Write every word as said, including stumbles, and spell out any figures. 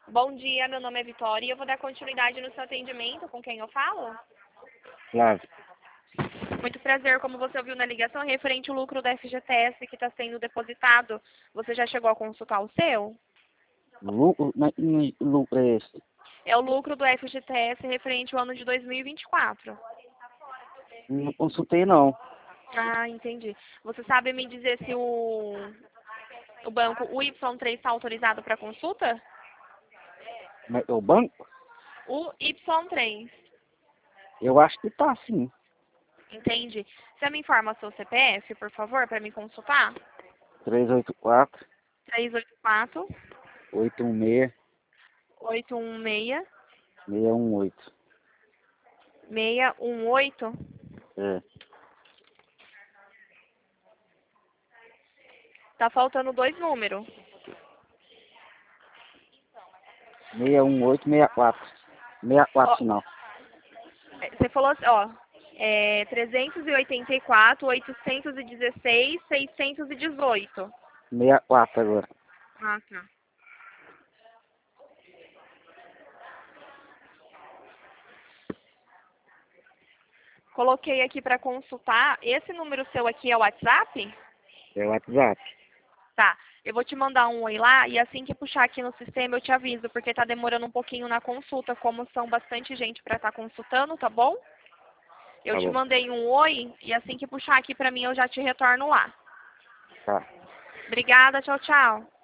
Bom dia, meu nome é Vitória e eu vou dar continuidade no seu atendimento. Com quem eu falo? Flávio. Muito prazer, como você ouviu na ligação, referente ao lucro da F G T S que está sendo depositado. Você já chegou a consultar o seu? Lucro, mas que lucro é esse? É o lucro do F G T S referente ao ano de dois mil e vinte e quatro. Não consultei não. Ah, entendi. Você sabe me dizer se o, o banco U Y três está autorizado para consulta? Mas é o banco? O Y três. Eu acho que tá sim. Entende? Você me informa seu C P F, por favor, para me consultar? três oito quatro, três oito quatro, oito um seis, oito um seis, seis um oito. seis um oito. É. Tá faltando dois números. seis um oito, seis quatro. seis quatro Ó, final. você falou assim, ó, é trezentos e oitenta e quatro, oitocentos e dezesseis, seiscentos e dezoito. seis quatro agora. Ah, tá. Coloquei aqui para consultar. Esse número seu aqui é o WhatsApp? É o WhatsApp. Tá. Eu vou te mandar um oi lá e assim que puxar aqui no sistema eu te aviso, porque tá demorando um pouquinho na consulta, como são bastante gente para estar consultando, tá bom? Eu Tá te bom. mandei um oi e assim que puxar aqui para mim eu já te retorno lá. Tá. Obrigada, tchau, tchau.